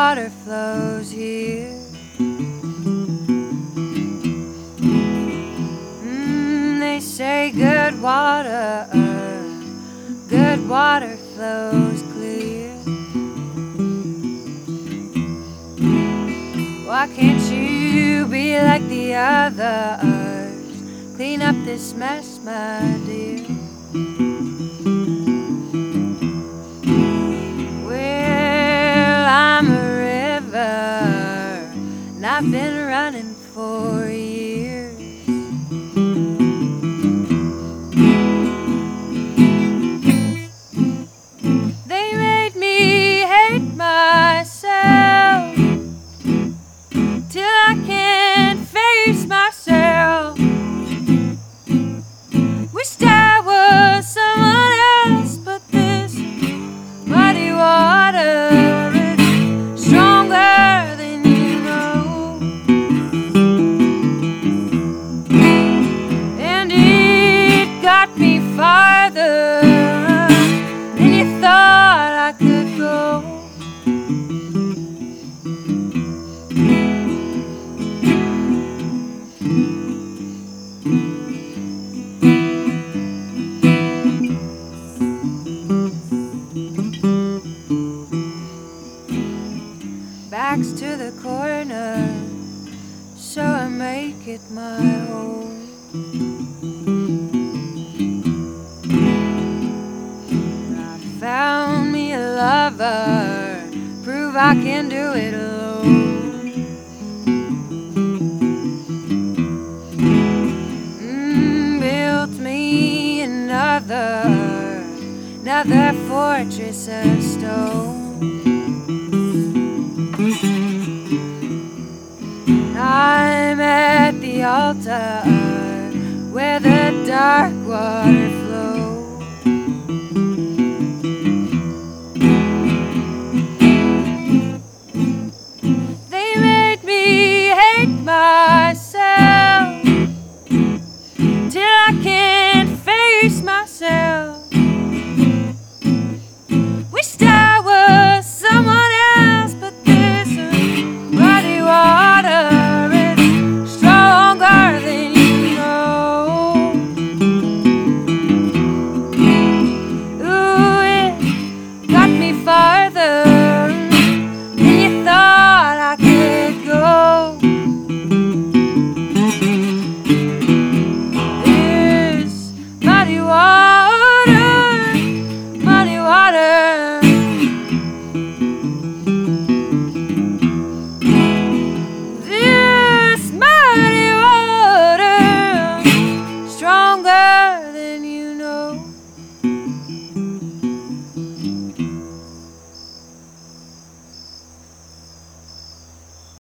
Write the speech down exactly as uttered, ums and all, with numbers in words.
water flows here. Mm, they say good water, good water flows clear. Why can't you be like the others? Clean up this mess, my dear. Well, I'm a river, and I've been running for years. They made me hate myself till I can't face myself. Wished I was someone else, but this muddy water is stronger than you know, and it got me farther than you thought I could go. Back's to the corner, so I make it my home. I found me a lover, prove I can do it alone. Mm, built me another, another fortress of stone. I'm at the altar where the dark water flows.